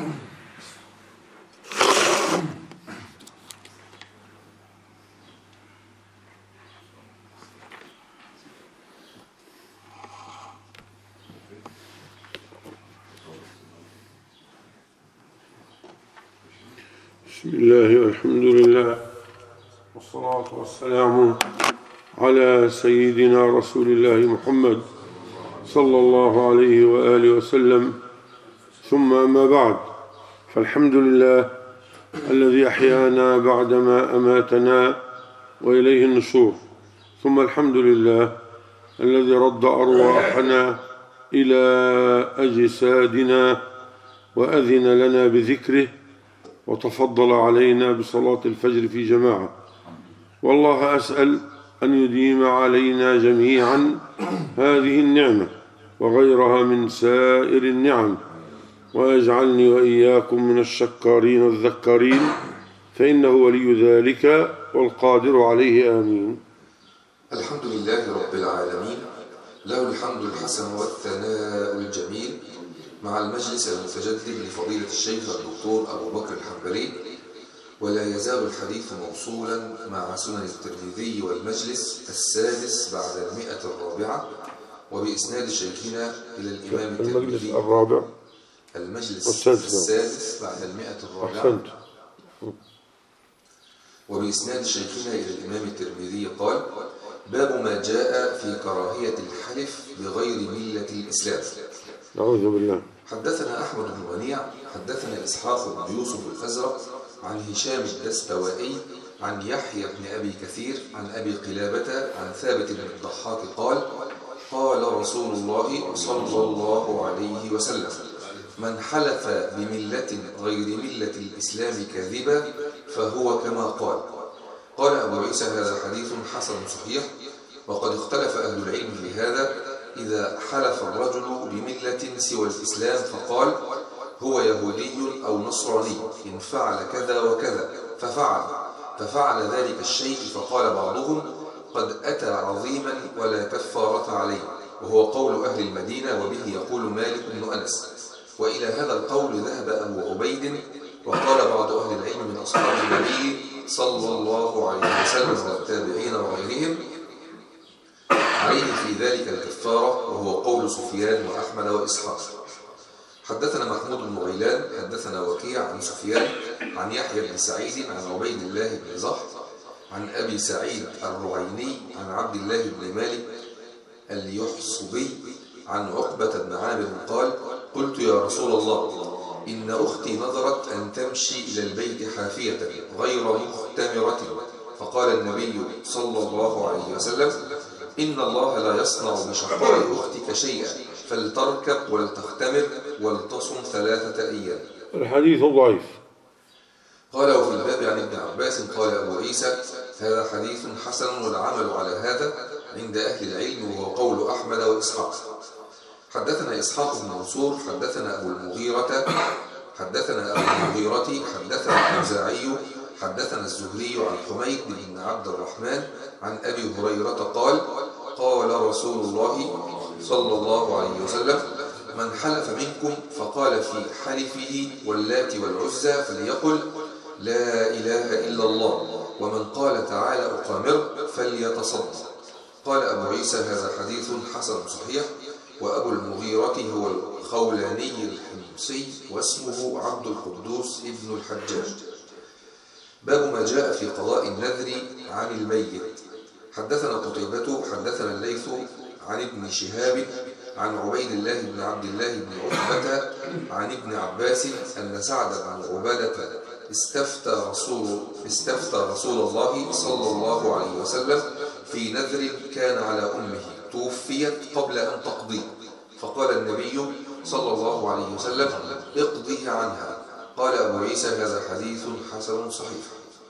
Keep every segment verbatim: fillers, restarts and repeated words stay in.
بسم الله والحمد لله والصلاة والسلام على سيدنا رسول الله محمد صلى الله عليه وآله وسلم، ثم أما بعد، فالحمد لله الذي أحيانا بعدما أماتنا وإليه النشور، ثم الحمد لله الذي رد أرواحنا إلى أجسادنا وأذن لنا بذكره وتفضل علينا بصلاة الفجر في جماعة. والله أسأل أن يديم علينا جميعا هذه النعمة وغيرها من سائر النعم، ويجعلني وإياكم من الشكارين الذكارين، فإنه ولي ذلك والقادر عليه، آمين. الحمد لله رب العالمين، له الحمد الحسن والثناء الجميل، مع المجلس المتجدد لفضيلة الشيخ الدكتور أبو بكر الحنبلي، ولا يزال الحديث موصولا مع سنن الترمذي والمجلس السادس بعد المئة الرابعة، وبإسناد شيخنا إلى الإمام الترمذي. المجلس الرابع المجلس السادس بعد المئة الرابعة، وبإسناد شيخنا إلى الإمام الترمذي قال: باب ما جاء في كراهية الحلف بغير ملة الإسلام. نعوذ بالله. حدثنا أحمد بن منيع حدثنا إسحاق بن يوسف الأزرق عن هشام الدستوائي عن يحيى بن أبي كثير عن أبي قلابة عن ثابت بن الضحاك قال: قال رسول الله صلى الله عليه وسلم: من حلف بملة غير ملة الإسلام كاذبا فهو كما قال. قال أبو عيسى: هذا حديث حسن صحيح، وقد اختلف أهل العلم في هذا، إذا حلف الرجل بملة سوى الإسلام فقال هو يهودي أو نصراني إن فعل كذا وكذا ففعل ففعل ذلك الشيء، فقال بعضهم قد أتى عظيما ولا كفارة عليه، وهو قول أهل المدينة، وبه يقول مالك بن أنس. وإلى هذا القول ذهب أبو عبيد، وقال بعض أهل العلم من أصحاب النبي صلى الله عليه وسلم والتابعين وغيرهم عليه في ذلك الكفارة، وهو قول سفيان وأحمد وإسحاق. حدثنا محمود بن غيلان حدثنا وكيع عن سفيان عن يحيى بن سعيد عن عبيد الله بن زحر عن أبي سعيد الرعيني عن عبد الله بن مالك اليحصبي عن عقبة بن عامر قال: قلت يا رسول الله، إن أختي نظرت أن تمشي إلى البيت حافية غير مختمرة، فقال النبي صلى الله عليه وسلم: إن الله لا يصنع بشقاء أختك شيئا، فلتركب ولتختمر ولتصم ثلاثة أيام. الحديث ضعيف. قال: وفي الباب عن ابن عباس قال أبو عيسى: هذا حديث حسن، والعمل على هذا عند أهل العلم، وهو قول أحمد وإسحاق. حدثنا إسحاق بن منصور حدثنا أبو المغيرة حدثنا أبو المغيرة حدثنا الأوزاعي حدثنا الزهري عن حميد بن عبد الرحمن عن أبي هريرة قال: قال رسول الله صلى الله عليه وسلم: من حلف منكم فقال في حلفه واللات والعزى فليقل لا إله إلا الله، ومن قال تعالى أقامر فليتصدق. قال أبو عيسى: هذا حديث حسن صحيح. وأبو المغيرة هو الخولاني الحمصي، واسمه عبد القدوس ابن الحجاج. باب ما جاء في قضاء النذر عن الميت. حدثنا قتيبة حدثنا الليث عن ابن شهاب عن عبيد الله بن عبد الله بن عتبة عن ابن عباس أن سعد بن عبادة استفتى رسول استفتى رسول الله صلى الله عليه وسلم في نذر كان على أمه توفيت قبل أن تقضي، فقال النبي صلى الله عليه وسلم: اقضيه عنها. قال أبو عيسى: هذا حديث حسن صحيح.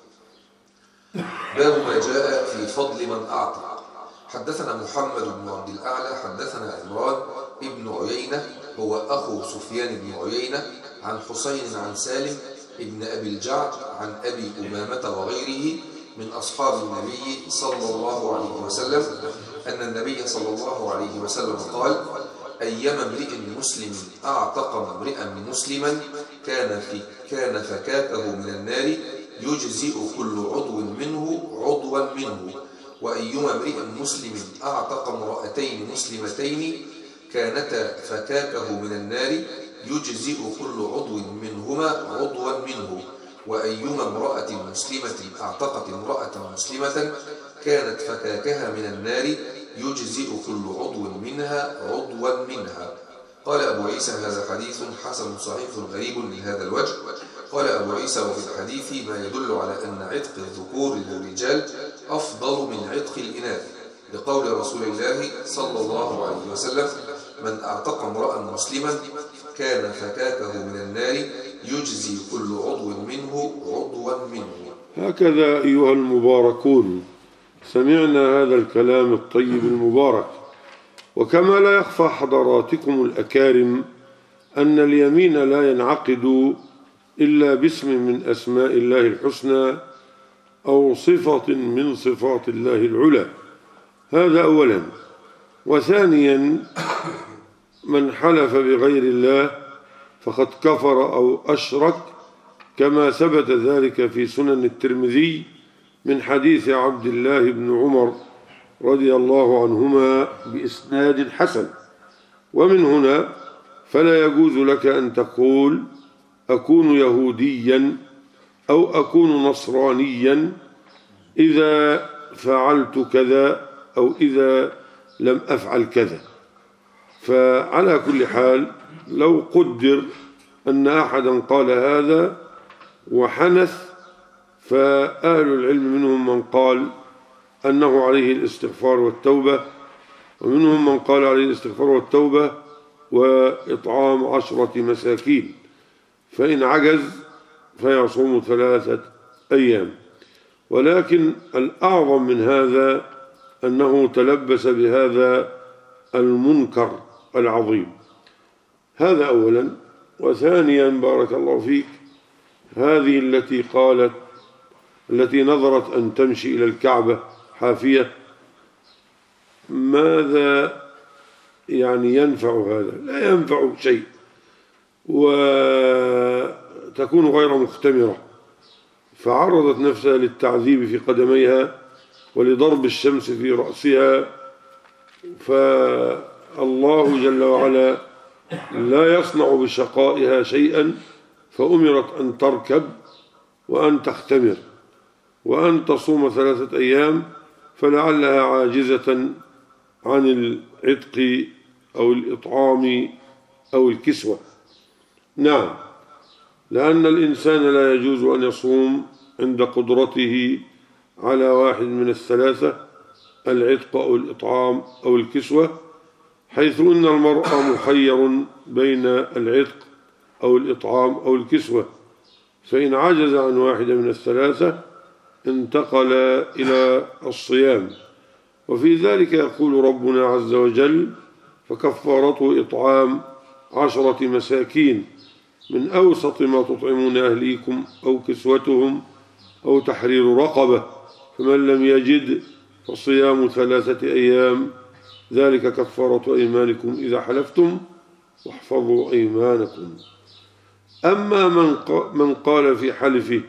باب ما جاء في فضل من أعتق. حدثنا محمد بن عبد الأعلى حدثنا عمران ابن عيينة هو أخو سفيان بن عيينة عن حسين عن سالم ابن أبي الجعد عن أبي أمامة وغيره من أصحاب النبي صلى الله عليه وسلم أن النبي صلى الله عليه وسلم قال: أيما امرئ مسلم أعتق امرئا مسلما كان في كان فكاكه من النار يجزئ كل عضو منه عضوا منه. وأيما امرئ مسلم أعتق امرأتين مسلمتين كانتا فكاكه من النار يجزئ كل عضو منهما عضوا منه. وأيما امرأة مسلمة أعتقت امرأة مسلمة كانت فكاكها من النار يجزئ كل عضو منها عضوا منها. قال أبو عيسى هذا حديث حسن صحيح غريب من هذا الوجه. قال أبو عيسى وفي الحديث ما يدل على أن عتق الذكور للرجال أفضل من عتق الإناث، لقول رسول الله صلى الله عليه وسلم: من أعتق امرأ مسلما كان فكاكه من النار يجزي كل عضو منه عضوا منه. هكذا أيها المباركون سمعنا هذا الكلام الطيب المبارك. وكما لا يخفى حضراتكم الأكارم أن اليمين لا ينعقد إلا باسم من أسماء الله الحسنى أو صفة من صفات الله العلى، هذا أولا. وثانيا من حلف بغير الله فقد كفر أو أشرك، كما ثبت ذلك في سنن الترمذي من حديث عبد الله بن عمر رضي الله عنهما بإسناد حسن. ومن هنا فلا يجوز لك أن تقول أكون يهوديا أو أكون نصرانيا إذا فعلت كذا أو إذا لم أفعل كذا. فعلى كل حال لو قدر أن أحدا قال هذا وحنث، فأهل العلم منهم من قال أنه عليه الاستغفار والتوبة، ومنهم من قال عليه الاستغفار والتوبة وإطعام عشرة مساكين، فإن عجز فيصوم ثلاثة أيام. ولكن الأعظم من هذا أنه تلبس بهذا المنكر العظيم، هذا أولا. وثانيا بارك الله فيك، هذه التي قالت التي نظرت أن تمشي إلى الكعبة حافية، ماذا يعني ينفع هذا؟ لا ينفع شيء، وتكون غير مختمرة، فعرضت نفسها للتعذيب في قدميها ولضرب الشمس في رأسها. فالله جل وعلا لا يصنع بشقائها شيئا، فأمرت أن تركب وأن تختمر وأن تصوم ثلاثة أيام، فلعلها عاجزة عن العتق أو الإطعام أو الكسوة. نعم، لأن الإنسان لا يجوز أن يصوم عند قدرته على واحد من الثلاثة، العتق أو الإطعام أو الكسوة، حيث أن المرء مخير بين العتق أو الإطعام أو الكسوة، فإن عجز عن واحدة من الثلاثة انتقل إلى الصيام. وفي ذلك يقول ربنا عز وجل: فكفارته إطعام عشرة مساكين من أوسط ما تطعمون أهليكم أو كسوتهم أو تحرير رقبة، فمن لم يجد فصيام ثلاثة أيام ذلك كفارة أيمانكم إذا حلفتم واحفظوا أيمانكم. أما من من قال في حلفه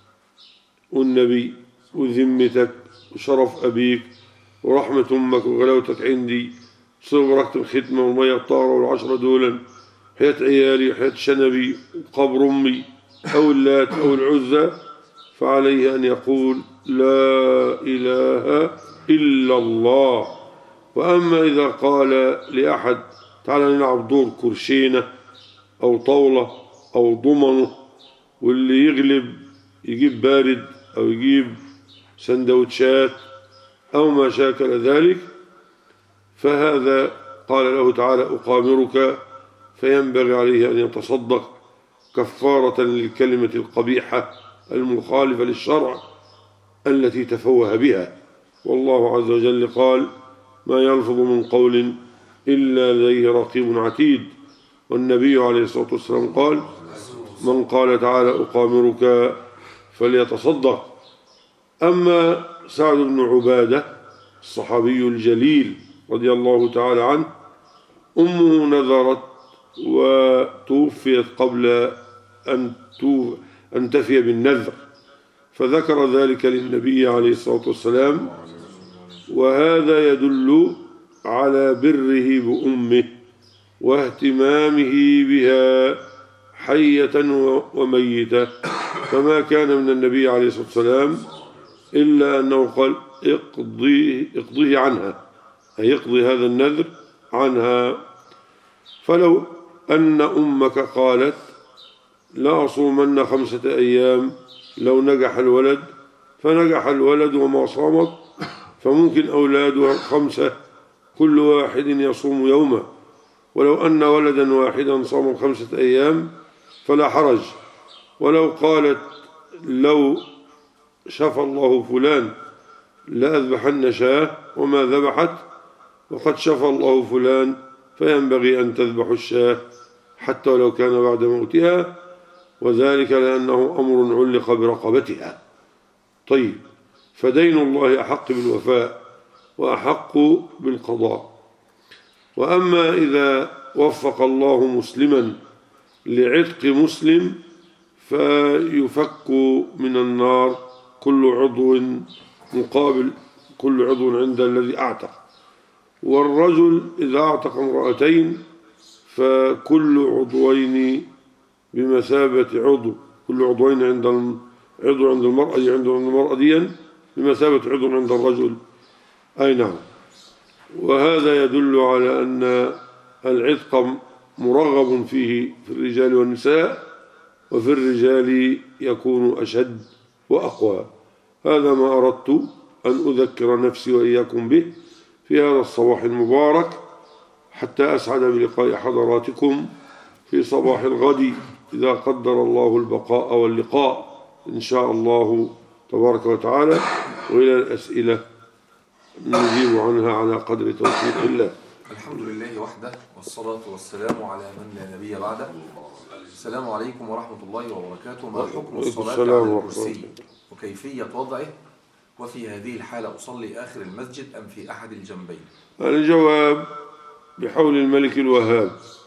والنبي وذمتك وشرف أبيك ورحمة أمك وغلاوتك عندي صبرك الختمة والمية الطاهرة والعشرة دولا حياة عيالي وحياة شنبي وقبر أمي أو اللات أو العزى، فعليه أن يقول لا إله إلا الله. وأما إذا قال لأحد تعال نلعب دور كرشينة أو طاولة أو ضمنه، واللي يغلب يجيب بارد أو يجيب سندوتشات أو ما شاكل ذلك، فهذا قال له تعالى أقامرك، فينبغي عليه أن يتصدق كفارة للكلمة القبيحة المخالفة للشرع التي تفوه بها. والله عز وجل قال: ما يلفظ من قول إلا لديه رقيب عتيد. والنبي عليه الصلاة والسلام قال: من قال تعالى أقامرك فليتصدق. أما سعد بن عبادة الصحابي الجليل رضي الله تعالى عنه، أمه نذرت وتوفيت قبل أن أن تفي بالنذر، فذكر ذلك للنبي عليه الصلاة والسلام، وهذا يدل على بره بأمه واهتمامه بها حية وميتة، فما كان من النبي عليه الصلاة والسلام إلا أنه قال اقضيه, اقضيه عنها، أي يقضي هذا النذر عنها. فلو أن أمك قالت لا أصومن خمسة أيام لو نجح الولد، فنجح الولد وما صامت، فممكن أولادها خمسة كل واحد يصوم يوما، ولو أن ولدا واحدا صام خمسة أيام فلا حرج. ولو قالت لو شفى الله فلان لأذبحن شاه وما ذبحت، وقد شفى الله فلان فينبغي أن تذبح الشاه حتى ولو كان بعد موتها، وذلك لأنه أمر علق برقبتها. طيب، فدين الله أحق بالوفاء وأحق بالقضاء. وأما إذا وفق الله مسلما لعتق مسلم فيفك من النار كل عضو مقابل كل عضو عند الذي أعتق. والرجل إذا أعتق امرأتين فكل عضوين بمثابة عضو، كل عضوين عند عضو عند المرأة عند المرأة ديا بمثابة عضو عند الرجل. أي نعم. وهذا يدل على أن العتق مرغب فيه في الرجال والنساء، وفي الرجال يكون أشد وأقوى. هذا ما أردت أن أذكر نفسي وإياكم به في هذا الصباح المبارك، حتى أسعد بلقاء حضراتكم في صباح الغد إذا قدر الله البقاء واللقاء إن شاء الله تبارك وتعالى. وإلى الأسئلة نجيب عنها على قدر توفيق الله. الحمد لله وحده، والصلاة والسلام على من لا نبي بعده. السلام عليكم ورحمة الله وبركاته. ما حكم الصلاة على الكرسي وكيفية وضعه؟ وفي هذه الحالة أصلي آخر المسجد أم في أحد الجنبين؟ الجواب بحول الملك الوهاب.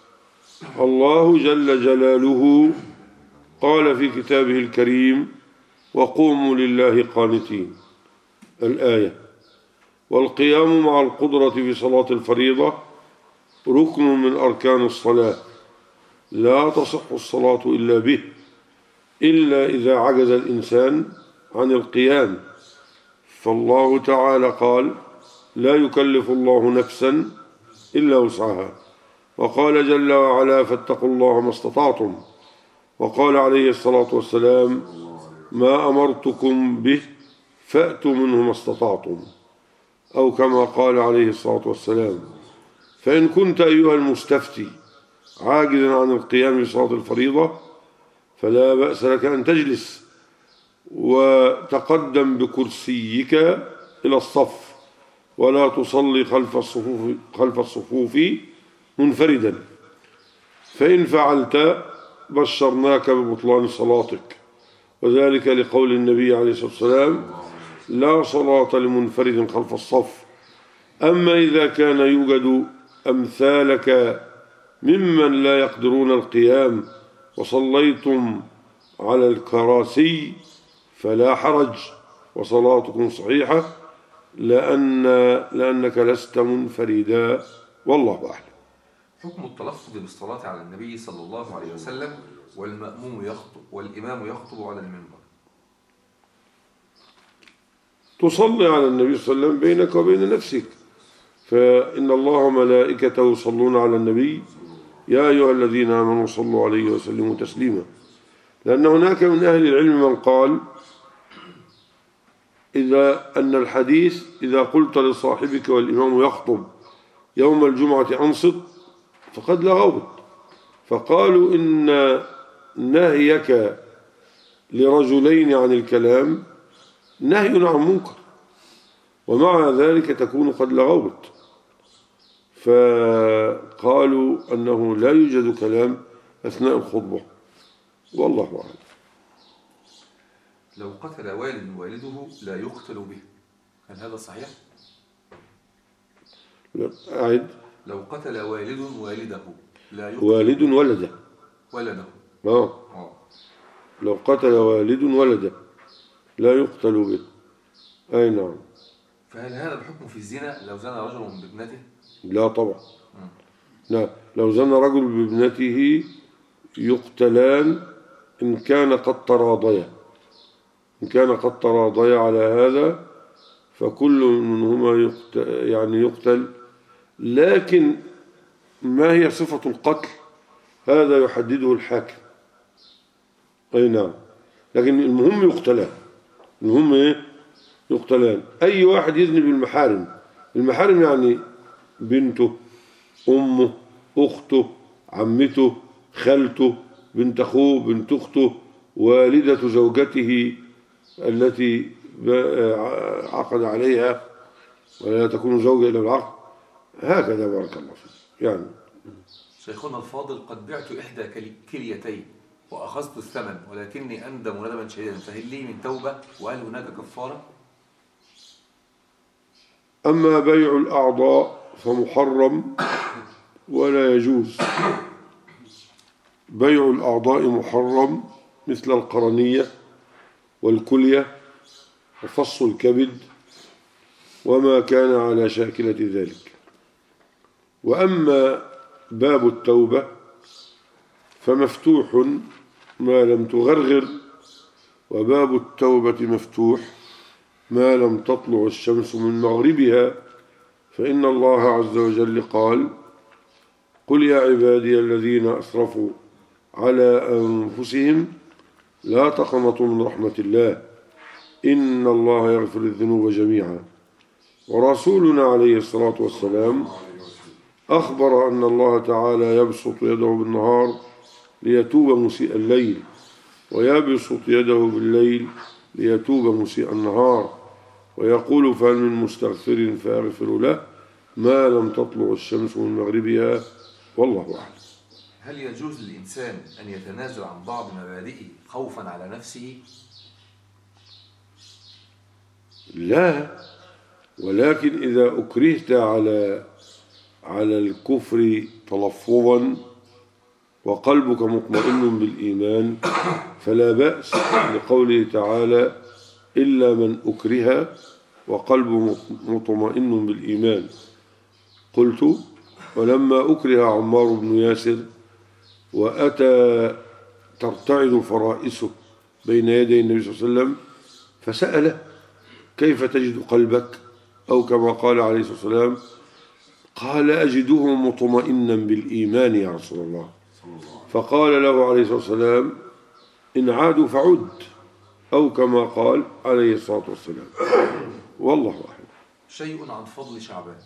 الله جل جلاله قال في كتابه الكريم: وقوموا لله قانتين، الآية. والقيام مع القدرة في صلاة الفريضة ركن من أركان الصلاة، لا تصح الصلاة إلا به، إلا إذا عجز الإنسان عن القيام. فالله تعالى قال: لا يكلف الله نفسا إلا وسعها. وقال جل وعلا: فاتقوا الله ما استطعتم. وقال عليه الصلاة والسلام: ما أمرتكم به فأتوا منه ما استطعتم، أو كما قال عليه الصلاة والسلام. فإن كنت أيها المستفتي عاجزا عن القيام بصلاة الفريضة فلا بأس لك أن تجلس وتقدم بكرسيك إلى الصف، ولا تصلي خلف الصفوف, خلف الصفوف منفردا، فإن فعلت بشرناك ببطلان صلاتك، وذلك لقول النبي عليه الصلاة والسلام: لا صلاة لمنفرد خلف الصف. أما إذا كان يوجد أمثالك ممن لا يقدرون القيام وصليتم على الكراسي فلا حرج، وصلاتكم صحيحة، لأن لأنك لست منفردا، والله أعلم. حكم التلفظ بالصلاة على النبي صلى الله عليه وسلم والمأموم يخطب والإمام يخطب على المنبر. تصلي على النبي صلى الله عليه وسلم بينك وبين نفسك، فإن الله وملائكته يصلون على النبي يا أيها الذين آمنوا صلوا عليه وسلموا تسليما. لأن هناك من أهل العلم من قال إذا أن الحديث إذا قلت لصاحبك والإمام يخطب يوم الجمعة أنصت فقد لغوت، فقالوا إن نهيك لرجلين عن الكلام نهي عن منكر، ومع ذلك تكون قد لغوت، فقالوا أنه لا يوجد كلام أثناء الخطبة، والله أعلم. لو قتل والد والده لا يقتل به، هل هذا صحيح؟ لا أعد. لو قتل والد والده لا يقتل والد ولده ولده آه. آه. لو قتل والد ولده لا يقتل به. أي نعم. فهل هذا الحكم في الزنا لو زنى رجل بابنته؟ لا طبعا. لا، لو زنى رجل بابنته يقتلان إن كان قد تراضيا، إن كان قد تراضيا على هذا فكل منهما يقتل، يعني يقتل. لكن ما هي صفة القتل هذا يحدده الحاكم. أي نعم. لكن المهم يقتلان، المهم إيه؟ يقتلان. أي واحد يذنب المحارم، المحارم يعني بنته، أمه، أخته، عمته، خالته، بنت أخوه، بنت أخته، والدة زوجته التي عقد عليها ولا تكون زوجة إلا بالعقد، هكذا. بارك الله فيك. يعني شيخنا الفاضل، قد بعت إحدى كليتين وأخذت الثمن ولكني أندم ندما شديدا، فهل لي من توبة وهل هناك كفارة؟ أما بيع الأعضاء فمحرم ولا يجوز. بيع الأعضاء محرم مثل القرنية والكلية وفص الكبد وما كان على شاكلة ذلك. وأما باب التوبة فمفتوح ما لم تغرغر، وباب التوبة مفتوح ما لم تطلع الشمس من مغربها، فإن الله عز وجل قال: قل يا عبادي الذين أسرفوا على أنفسهم لا تقنطوا من رحمة الله إن الله يغفر الذنوب جميعا. ورسولنا عليه الصلاة والسلام أخبر أن الله تعالى يبسط يده بالنهار ليتوب مسيء الليل، ويبسط يده بالليل ليتوب مسيء النهار، ويقول: فهل من مستغفر فأغفر له ما لم تطلع الشمس من مغربها، والله أعلم. هل يجوز للإنسان أن يتنازل عن بعض مبادئه خوفا على نفسه؟ لا، ولكن إذا أكرهت على على الكفر تلفظا وقلبك مطمئن بالإيمان فلا بأس، لقوله تعالى: إلا من أكره وقلبه مطمئن بالإيمان. قلت: ولما أكره عمار بن ياسر وأتى ترتعد فرائسه بين يدي النبي صلى الله عليه وسلم فسأله: كيف تجد قلبك؟ أو كما قال عليه الصلاة والسلام: قال: أجده مطمئنا بالإيمان يا رسول الله. فقال له عليه الصلاة والسلام: إن عادوا فعد، أو كما قال عليه الصلاة والسلام. والله أعلم. شيء عن فضل شعبان.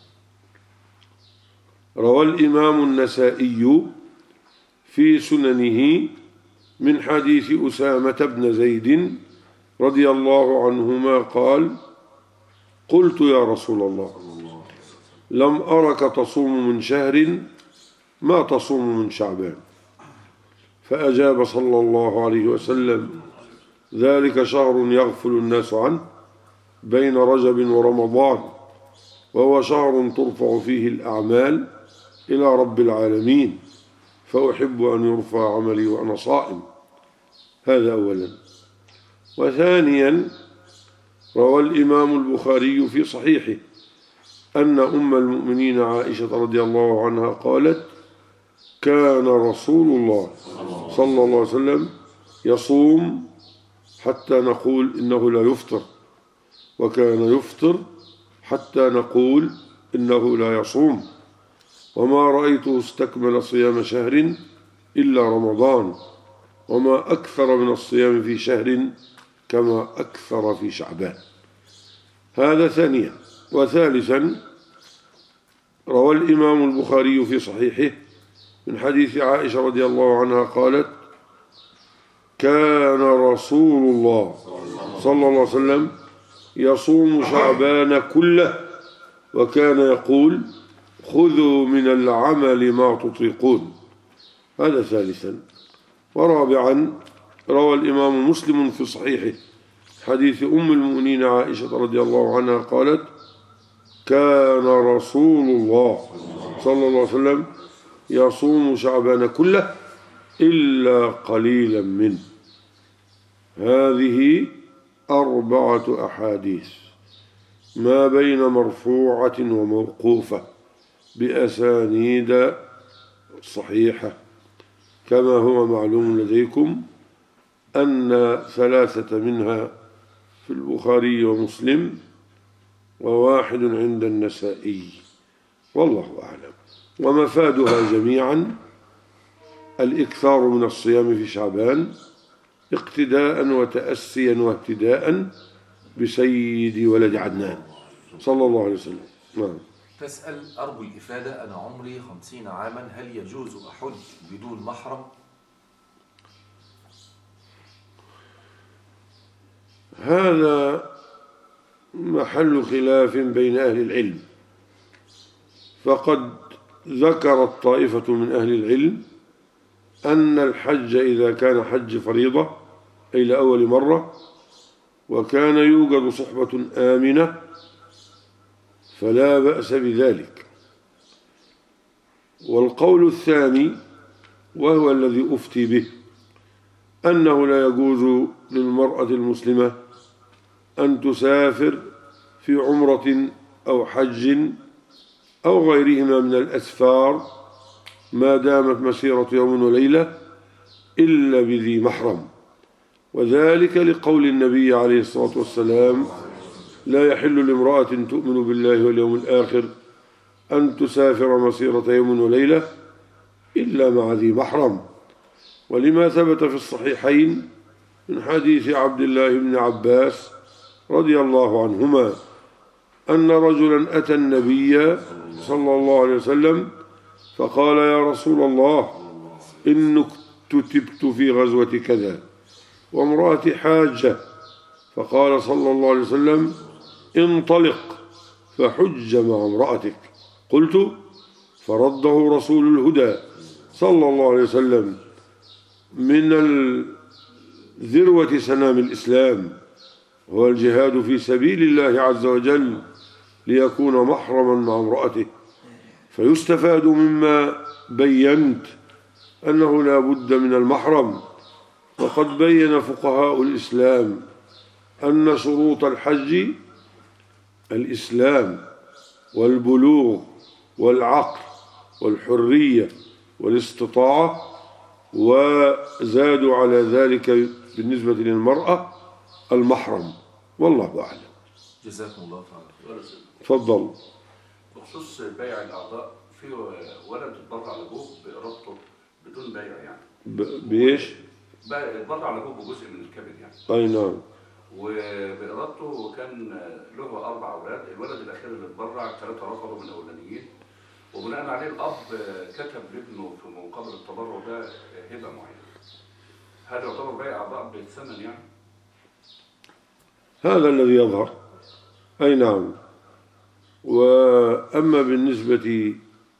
روى الإمام النسائي في سننه من حديث أسامة بن زيد رضي الله عنهما قال: قلت يا رسول الله لم أرك تصوم من شهر ما تصوم من شعبان، فأجاب صلى الله عليه وسلم: ذلك شهر يغفل الناس عنه بين رجب ورمضان، وهو شهر ترفع فيه الأعمال إلى رب العالمين، فأحب أن يرفع عملي وأنا صائم. هذا أولا. وثانيا روى الإمام البخاري في صحيحه أن أم المؤمنين عائشة رضي الله عنها قالت: كان رسول الله صلى الله عليه وسلم يصوم حتى نقول إنه لا يفطر، وكان يفطر حتى نقول إنه لا يصوم، وما رأيته استكمل صيام شهر إلا رمضان، وما أكثر من الصيام في شهر كما أكثر في شعبان. هذا ثانيا. وثالثا روى الإمام البخاري في صحيحه من حديث عائشة رضي الله عنها قالت: كان رسول الله صلى الله عليه وسلم يصوم شعبان كله، وكان يقول: خذوا من العمل ما تطيقون. هذا ثالثا. ورابعا روى الإمام مسلم في صحيحه حديث أم المؤمنين عائشة رضي الله عنها قالت: كان رسول الله صلى الله عليه وسلم يصوم شعبان كله إلا قليلا منه. هذه أربعة أحاديث ما بين مرفوعة وموقوفة بأسانيد صحيحة، كما هو معلوم لديكم أن ثلاثة منها في البخاري ومسلم وواحد عند النسائي، والله أعلم. ومفادها جميعا الإكثار من الصيام في شعبان اقتداء وتأسيا واهتداء بسيد ولد عدنان صلى الله عليه وسلم. نعم. تسأل: أرجو الإفادة، أنا عمري خمسين عاما، هل يجوز أحج بدون محرم؟ هذا محل خلاف بين أهل العلم، فقد ذكرت طائفة من أهل العلم أن الحج إذا كان حج فريضة أي لأول مرة وكان يوجد صحبة آمنة فلا بأس بذلك. والقول الثاني وهو الذي أفتي به أنه لا يجوز للمرأة المسلمة أن تسافر في عمرة أو حج أو غيرهما من الأسفار ما دامت مسيرة يوم وليلة إلا بذي محرم، وذلك لقول النبي عليه الصلاة والسلام: لا يحل لامرأة تؤمن بالله واليوم الآخر أن تسافر مسيرة يوم وليلة إلا مع ذي محرم. ولما ثبت في الصحيحين من حديث عبد الله بن عباس رضي الله عنهما أن رجلا أتى النبي صلى الله عليه وسلم فقال: يا رسول الله، إنك كتبت في غزوة كذا وامرأتي حاجة. فقال صلى الله عليه وسلم: انطلق فحج مع امرأتك. قلت: فرده رسول الهدى صلى الله عليه وسلم من ذروة سنام الإسلام هو الجهاد في سبيل الله عز وجل ليكون محرما مع امرأته. فيستفاد مما بينت أنه لا بد من المحرم. وقد بين فقهاء الإسلام أن شروط الحج الإسلام والبلوغ والعقل والحرية والاستطاعة، وزادوا على ذلك بالنسبة للمرأة المحرم، والله أعلم. جزاكم الله خيرا. تفضل. بخصوص بيع الأعضاء، في ولد اتبرع لأبوه بإرادته بدون بيع يعني. بإيش؟ اتبرع لأبوه بجزء من الكبد يعني. أي نعم. وبإرادته وكان له أربع أولاد، الولد الأخير اللي اتبرع ثلاثة رفضوا من الأولانيين، وبناء عليه الأب كتب لابنه في مقابل التبرع ده هبة معينة. هل يعتبر بيع أعضاء بالثمن يعني؟ هذا الذي يظهر. أي نعم. وأما بالنسبة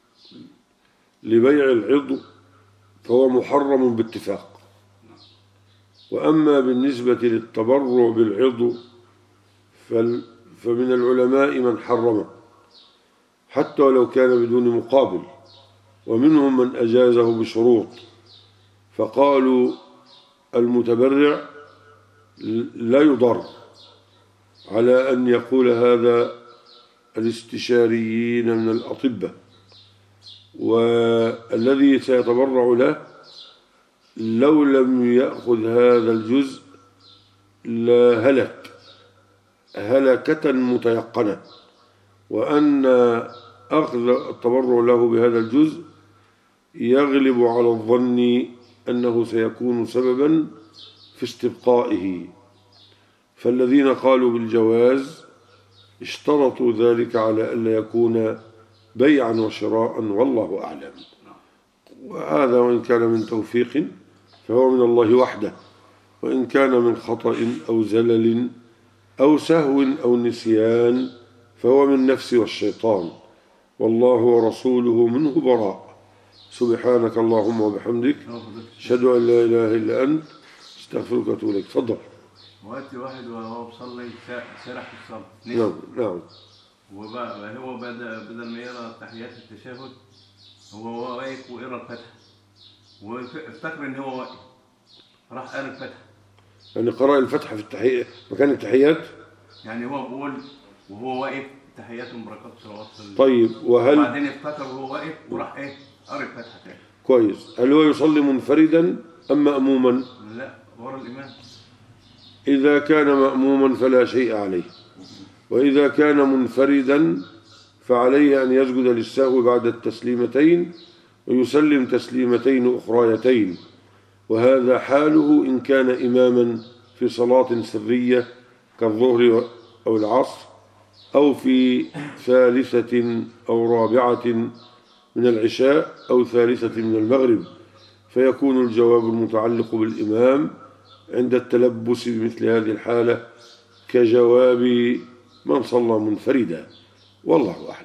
لبيع العضو فهو محرم باتفاق. وأما بالنسبة للتبرع بالعضو فمن العلماء من حرمه حتى ولو كان بدون مقابل، ومنهم من أجازه بشروط، فقالوا المتبرع لا يضر، على أن يقول هذا الاستشاريين من الأطباء، والذي سيتبرع له لو لم يأخذ هذا الجزء لهلك هلكة متيقنة، وأن أخذ التبرع له بهذا الجزء يغلب على الظن أنه سيكون سببا في استبقائه. فالذين قالوا بالجواز اشترطوا ذلك على ألا يكون بيعا وشراء، والله أعلم. وهذا وإن كان من توفيق فهو من الله وحده، وإن كان من خطأ أو زلل أو سهو أو نسيان فهو من نفس والشيطان، والله ورسوله منه براء. سبحانك اللهم وبحمدك، أشهد أن لا إله إلا أنت، استغفرك وأتوب إليك. تفضل. وقت واحد وهو بصلي سرح في الصلاة. نعم نعم. وهو بدل ما يقرأ تحيات التشهد هو واقف ويقرأ الفتحة، وافتكر إن هو واقف، راح قال الفتحة يعني قراء الفتحة في التحية مكان التحيات. يعني هو بيقول وهو واقف تحيات وبركات صلوات في طيب وهل وبعدين افتكر وهو واقف وراح ايه قرأ الفتحة تاني. كويس. هل هو يصلي منفردا أم مأموما؟ لا ورا الإمام. إذا كان مأموما فلا شيء عليه، وإذا كان منفردا فعليه أن يسجد للسهو بعد التسليمتين ويسلم تسليمتين أخريتين، وهذا حاله إن كان إماما في صلاة سرية كالظهر أو العصر، أو في ثالثة أو رابعة من العشاء، أو ثالثة من المغرب، فيكون الجواب المتعلق بالإمام عند التلبس بمثل هذه الحالة كجواب من صلى منفردا، والله أعلم.